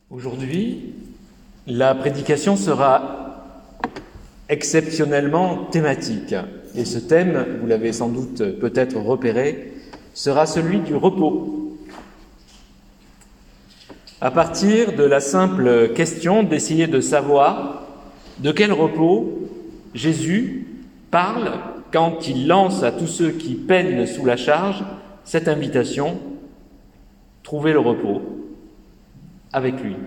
Aujourd'hui, la prédication sera exceptionnellement thématique. Et ce thème, vous l'avez sans doute peut-être repéré, sera celui du repos. À partir de la simple question d'essayer de savoir de quel repos Jésus parle quand il lance à tous ceux qui peinent sous la charge cette invitation, trouver le repos avec lui.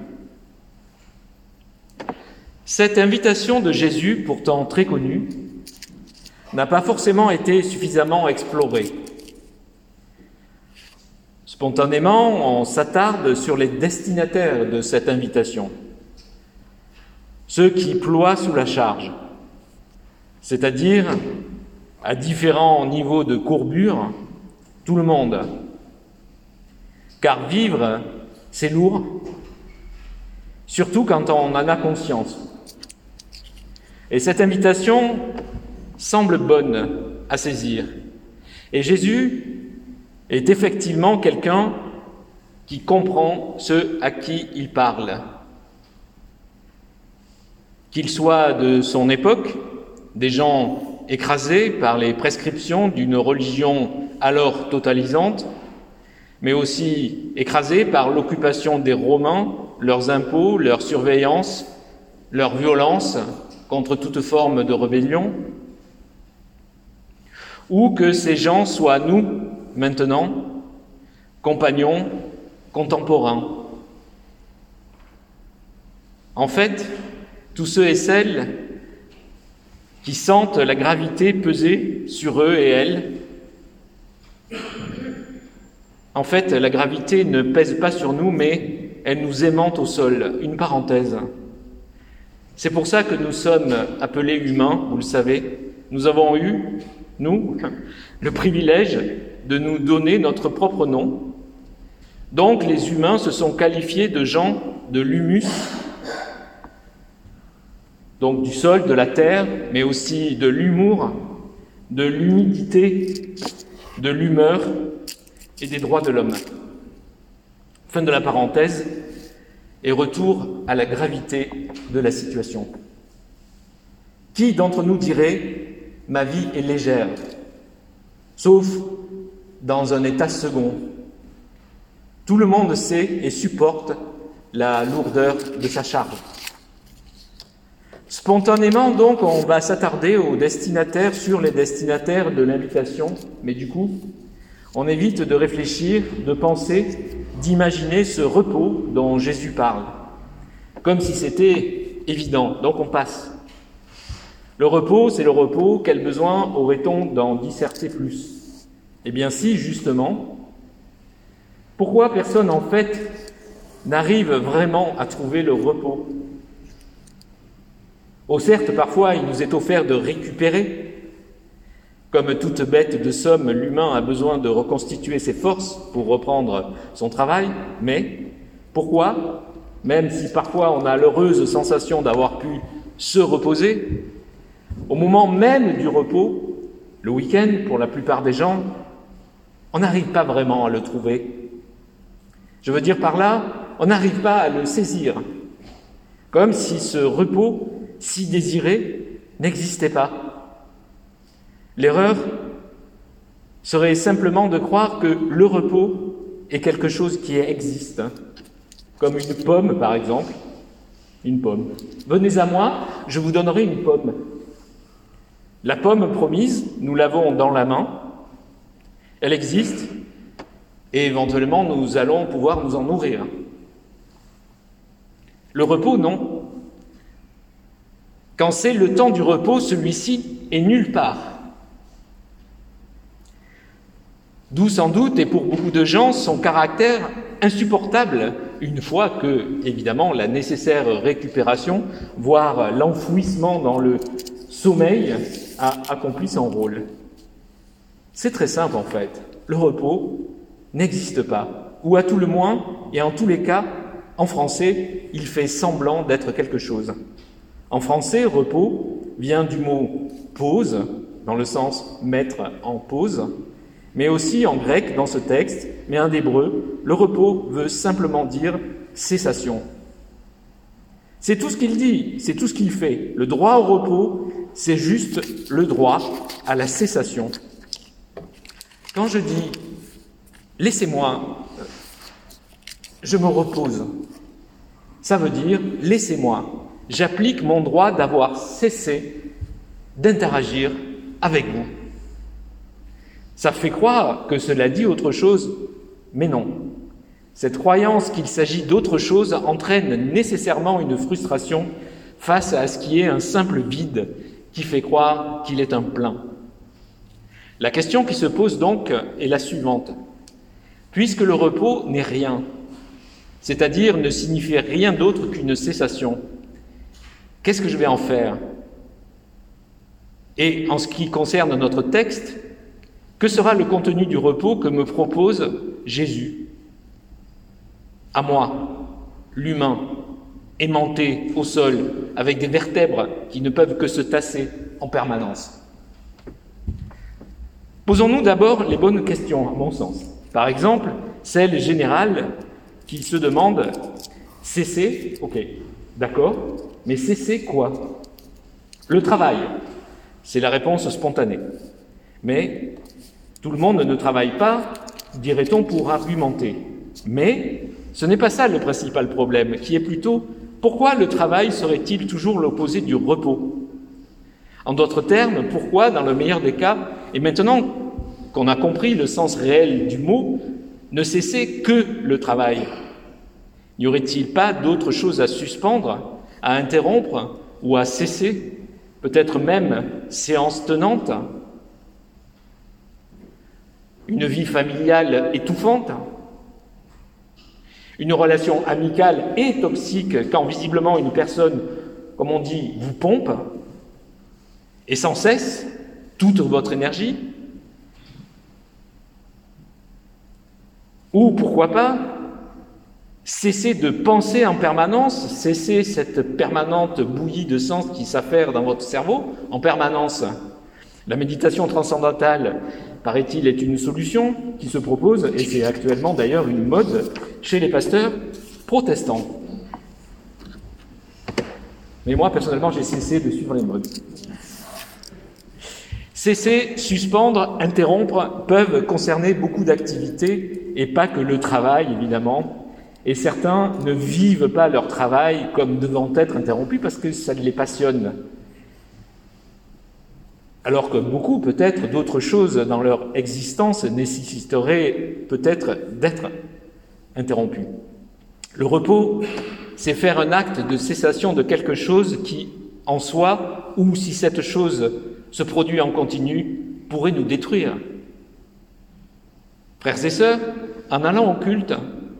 Cette invitation de Jésus, pourtant très connue, n'a pas forcément été suffisamment explorée. Spontanément, on s'attarde sur les destinataires de cette invitation, ceux qui ploient sous la charge, c'est-à-dire à différents niveaux de courbure, tout le monde. Car vivre, c'est lourd, surtout quand on en a conscience. Et cette invitation semble bonne à saisir. Et Jésus est effectivement quelqu'un qui comprend ceux à qui il parle. Qu'il soit de son époque, des gens écrasés par les prescriptions d'une religion alors totalisante, mais aussi écrasés par l'occupation des Romains, leurs impôts, leur surveillance, leur violence contre toute forme de rébellion, ou que ces gens soient nous, maintenant, compagnons, contemporains. En fait, tous ceux et celles qui sentent la gravité peser sur eux et elles. En fait, la gravité ne pèse pas sur nous, mais elle nous aimante au sol. Une parenthèse. C'est pour ça que nous sommes appelés humains, vous le savez. Nous avons eu, nous, le privilège de nous donner notre propre nom. Donc, les humains se sont qualifiés de gens de l'humus, donc du sol, de la terre, mais aussi de l'humour, de l'humidité, de l'humeur et des droits de l'homme. Fin de la parenthèse et retour à la gravité de la situation. Qui d'entre nous dirait « ma vie est légère », sauf dans un état second. Tout le monde sait et supporte la lourdeur de sa charge. Spontanément, donc, on va s'attarder aux destinataires, sur les destinataires de l'invitation, mais du coup, on évite de réfléchir, de penser, d'imaginer ce repos dont Jésus parle, comme si c'était évident, donc on passe. Le repos, c'est le repos, quel besoin aurait-on d'en disserter plus ? Eh bien si, justement. Pourquoi personne, en fait, n'arrive vraiment à trouver le repos ? Oh, certes, parfois, il nous est offert de récupérer. Comme toute bête de somme, l'humain a besoin de reconstituer ses forces pour reprendre son travail. Mais pourquoi ? Même si parfois on a l'heureuse sensation d'avoir pu se reposer, au moment même du repos, le week-end, pour la plupart des gens, on n'arrive pas vraiment à le trouver. Je veux dire par là, on n'arrive pas à le saisir. Comme si ce repos si désiré n'existait pas. L'erreur serait simplement de croire que le repos est quelque chose qui existe, comme une pomme par exemple, une pomme. Venez à moi, je vous donnerai une pomme. La pomme promise, nous l'avons dans la main, elle existe, et éventuellement nous allons pouvoir nous en nourrir. Le repos, non. Quand c'est le temps du repos, celui-ci est nulle part. D'où sans doute, et pour beaucoup de gens, son caractère insupportable, une fois que, évidemment, la nécessaire récupération, voire l'enfouissement dans le sommeil, a accompli son rôle. C'est très simple en fait. Le repos n'existe pas, ou à tout le moins, et en tous les cas, en français, il fait semblant d'être quelque chose. En français, repos vient du mot pause, dans le sens mettre en pause, mais aussi en grec dans ce texte, mais en hébreu, le repos veut simplement dire cessation, C'est tout ce qu'il dit, c'est tout ce qu'il fait. Le droit au repos, c'est juste le droit à la cessation. Quand je dis « laissez-moi, je me repose », ça veut dire « laissez-moi, j'applique mon droit d'avoir cessé d'interagir avec vous ». Ça fait croire que cela dit autre chose, mais non. Cette croyance qu'il s'agit d'autre chose entraîne nécessairement une frustration face à ce qui est un simple vide qui fait croire qu'il est un plein. La question qui se pose donc est la suivante. Puisque le repos n'est rien, c'est-à-dire ne signifie rien d'autre qu'une cessation, qu'est-ce que je vais en faire? Et en ce qui concerne notre texte, que sera le contenu du repos que me propose Jésus? À moi, l'humain, aimanté au sol, avec des vertèbres qui ne peuvent que se tasser en permanence. Posons-nous d'abord les bonnes questions, à mon sens. Par exemple, celle générale qui se demande « cesser », ok, d'accord, mais cesser quoi? Le travail, c'est la réponse spontanée. Mais tout le monde ne travaille pas, dirait-on, pour argumenter. Mais ce n'est pas ça le principal problème, qui est plutôt pourquoi le travail serait-il toujours l'opposé du repos? En d'autres termes, pourquoi, dans le meilleur des cas, et maintenant qu'on a compris le sens réel du mot, ne cesser que le travail? N'y aurait-il pas d'autre chose à suspendre, à interrompre ou à cesser, peut-être même séance tenante? Une vie familiale étouffante? Une relation amicale et toxique quand visiblement une personne, comme on dit, vous pompe, et sans cesse, toute votre énergie? Ou pourquoi pas, cesser de penser en permanence, cesser cette permanente bouillie de sens qui s'affaire dans votre cerveau en permanence. La méditation transcendantale, paraît-il, est une solution qui se propose, et c'est actuellement d'ailleurs une mode chez les pasteurs protestants. Mais moi, personnellement, j'ai cessé de suivre les modes. Cesser, suspendre, interrompre peuvent concerner beaucoup d'activités, et pas que le travail, évidemment. Et certains ne vivent pas leur travail comme devant être interrompu parce que ça les passionne. Alors que beaucoup, peut-être, d'autres choses dans leur existence nécessiteraient peut-être d'être interrompues. Le repos, c'est faire un acte de cessation de quelque chose qui, en soi, ou si cette chose se produit en continu, pourrait nous détruire. Frères et sœurs, en allant au culte,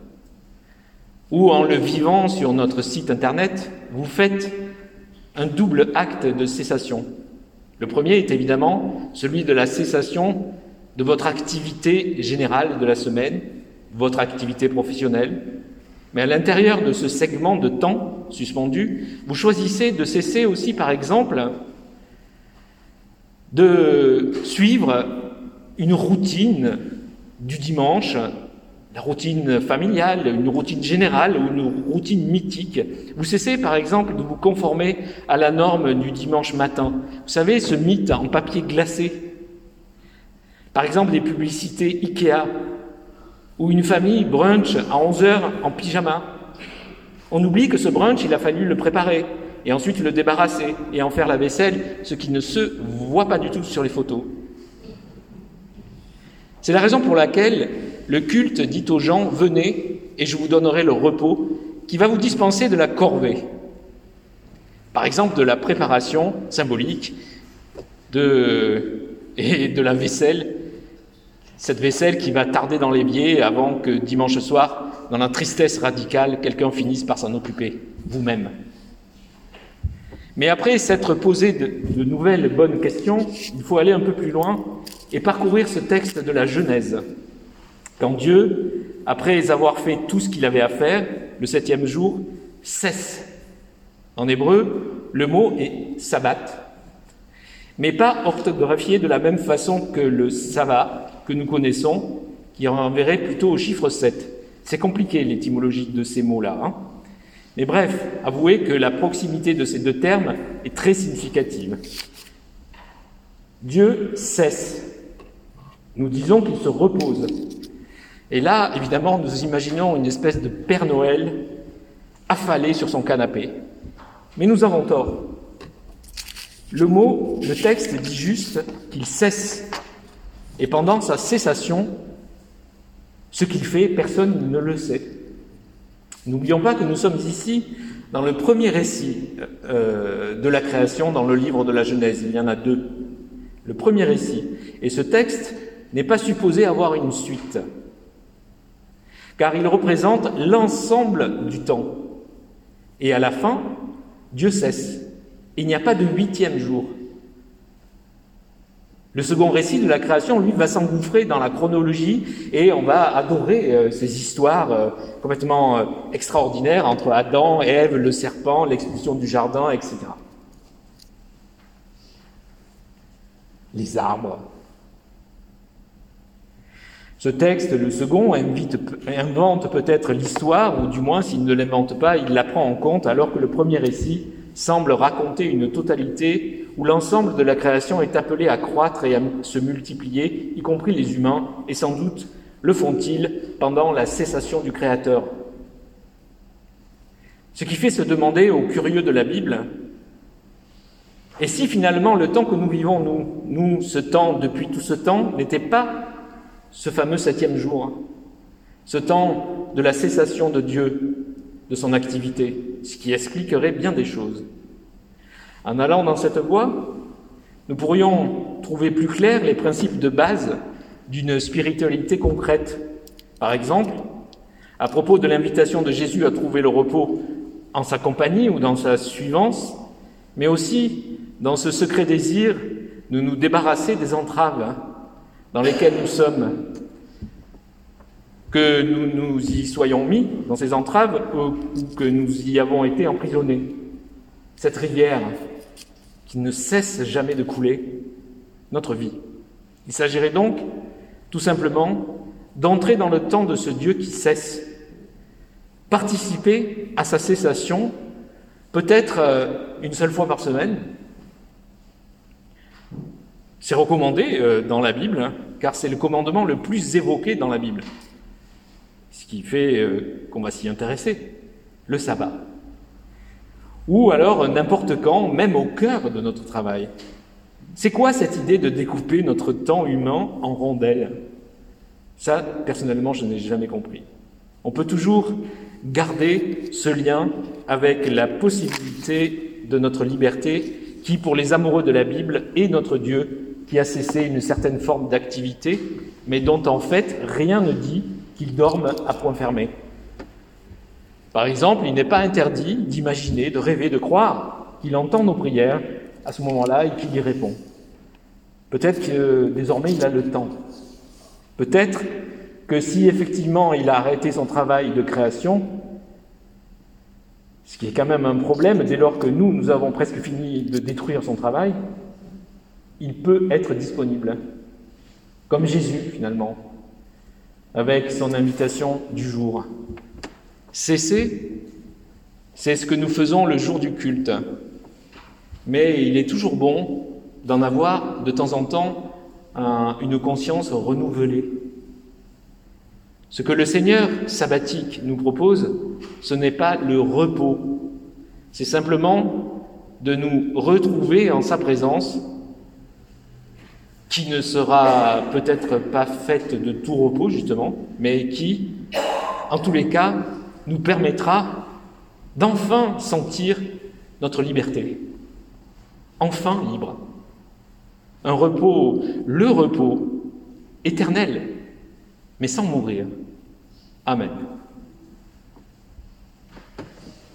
ou en le vivant sur notre site internet, vous faites un double acte de cessation. Le premier est évidemment celui de la cessation de votre activité générale de la semaine, votre activité professionnelle. Mais à l'intérieur de ce segment de temps suspendu, vous choisissez de cesser aussi, par exemple, de suivre une routine du dimanche, la routine familiale, une routine générale ou une routine mythique. Vous cessez, par exemple, de vous conformer à la norme du dimanche matin. Vous savez, ce mythe en papier glacé. Par exemple, les publicités Ikea, ou une famille brunch à 11h en pyjama. On oublie que ce brunch, il a fallu le préparer, et ensuite le débarrasser, et en faire la vaisselle, ce qui ne se voit pas du tout sur les photos. C'est la raison pour laquelle le culte dit aux gens « Venez et je vous donnerai le repos » qui va vous dispenser de la corvée. Par exemple, de la préparation symbolique et de la vaisselle, cette vaisselle qui va tarder dans l'évier avant que dimanche soir, dans la tristesse radicale, quelqu'un finisse par s'en occuper, vous-même. Mais après s'être posé de nouvelles bonnes questions, il faut aller un peu plus loin et parcourir ce texte de la Genèse. Quand Dieu, après avoir fait tout ce qu'il avait à faire, le 7e jour, cesse. En hébreu, le mot est « sabbat », mais pas orthographié de la même façon que le « sabbat » que nous connaissons, qui renverrait plutôt au chiffre 7. C'est compliqué l'étymologie de ces mots-là. Mais bref, avouez que la proximité de ces deux termes est très significative. Dieu cesse. Nous disons qu'il se repose. Et là, évidemment, nous imaginons une espèce de Père Noël affalé sur son canapé. Mais nous avons tort. Le texte dit juste qu'il cesse. Et pendant sa cessation, ce qu'il fait, personne ne le sait. N'oublions pas que nous sommes ici dans le premier récit de la création dans le livre de la Genèse. Il y en a deux. Le premier récit. Et ce texte n'est pas supposé avoir une suite, car il représente l'ensemble du temps. Et à la fin, Dieu cesse. Il n'y a pas de 8e jour. Le second récit de la création, lui, va s'engouffrer dans la chronologie et on va adorer ces histoires complètement extraordinaires entre Adam, Ève, le serpent, l'expulsion du jardin, etc. Les arbres. Ce texte, le second, invente peut-être l'histoire, ou du moins, s'il ne l'invente pas, il la prend en compte, alors que le premier récit semble raconter une totalité où l'ensemble de la création est appelé à croître et à se multiplier, y compris les humains, et sans doute le font-ils pendant la cessation du Créateur. Ce qui fait se demander aux curieux de la Bible, et si finalement le temps que nous vivons, nous, ce temps, depuis tout ce temps, n'était pas ce fameux 7e jour, ce temps de la cessation de Dieu, de son activité, ce qui expliquerait bien des choses. En allant dans cette voie, nous pourrions trouver plus clairs les principes de base d'une spiritualité concrète. Par exemple, à propos de l'invitation de Jésus à trouver le repos en sa compagnie ou dans sa suivance, mais aussi dans ce secret désir de nous débarrasser des entraves dans lesquelles nous sommes, que nous y soyons mis dans ces entraves ou que nous y avons été emprisonnés. Cette rivière qui ne cesse jamais de couler, notre vie. Il s'agirait donc, tout simplement, d'entrer dans le temps de ce Dieu qui cesse, participer à sa cessation, peut-être une seule fois par semaine. C'est recommandé dans la Bible, car c'est le commandement le plus évoqué dans la Bible. Ce qui fait qu'on va s'y intéresser, le sabbat. Ou alors n'importe quand, même au cœur de notre travail. C'est quoi cette idée de découper notre temps humain en rondelles? Ça, personnellement, je n'ai jamais compris. On peut toujours garder ce lien avec la possibilité de notre liberté qui, pour les amoureux de la Bible, est notre Dieu qui a cessé une certaine forme d'activité, mais dont en fait rien ne dit qu'il dorme à point fermé. Par exemple, il n'est pas interdit d'imaginer, de rêver, de croire qu'il entend nos prières à ce moment-là et qu'il y répond. Peut-être que désormais il a le temps. Peut-être que si effectivement il a arrêté son travail de création, ce qui est quand même un problème dès lors que nous avons presque fini de détruire son travail, il peut être disponible, comme Jésus finalement, avec son invitation du jour. Cesser, c'est ce que nous faisons le jour du culte. Mais il est toujours bon d'en avoir de temps en temps une conscience renouvelée. Ce que le Seigneur sabbatique nous propose, ce n'est pas le repos. C'est simplement de nous retrouver en sa présence, qui ne sera peut-être pas faite de tout repos, justement, mais qui, en tous les cas, nous permettra d'enfin sentir notre liberté. Enfin libre. Un repos, le repos éternel, mais sans mourir. Amen.